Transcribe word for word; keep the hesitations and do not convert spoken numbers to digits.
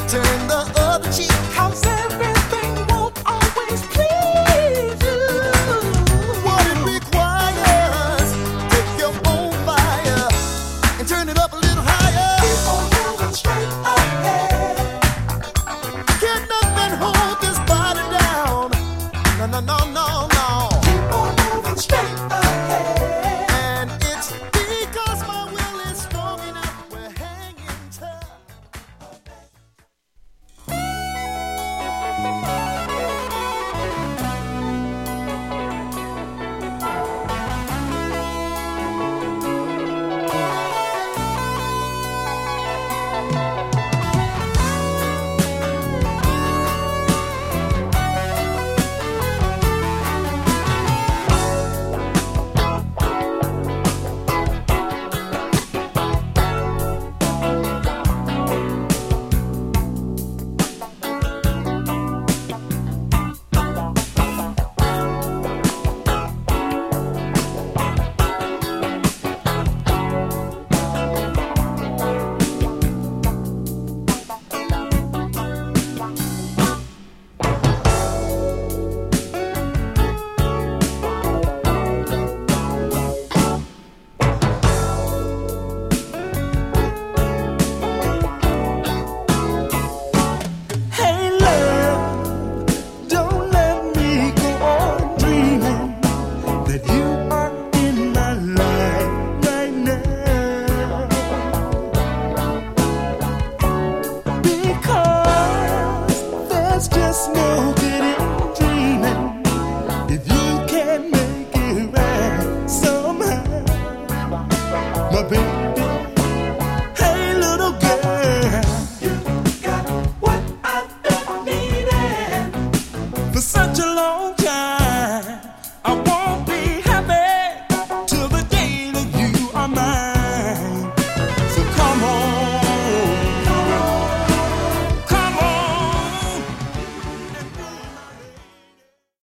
turn the other cheek. 'Cause everything won't always please you. What it requires, take your own fire and turn it up a little higher. Keep on moving straight ahead. Can't nothing hold this body down. No, no, no, no, no. Keep on moving straight ahead. And it's because my will is strong enough. We're hanging tough. Hey love, don't let me go on dreaming that you are in my life right now. Because there's just no good in dreaming if you can't make it right somehow. My baby, hey little girl, you got what I've been needing for such a long time. I won't be happy till the day that you are mine. So come on.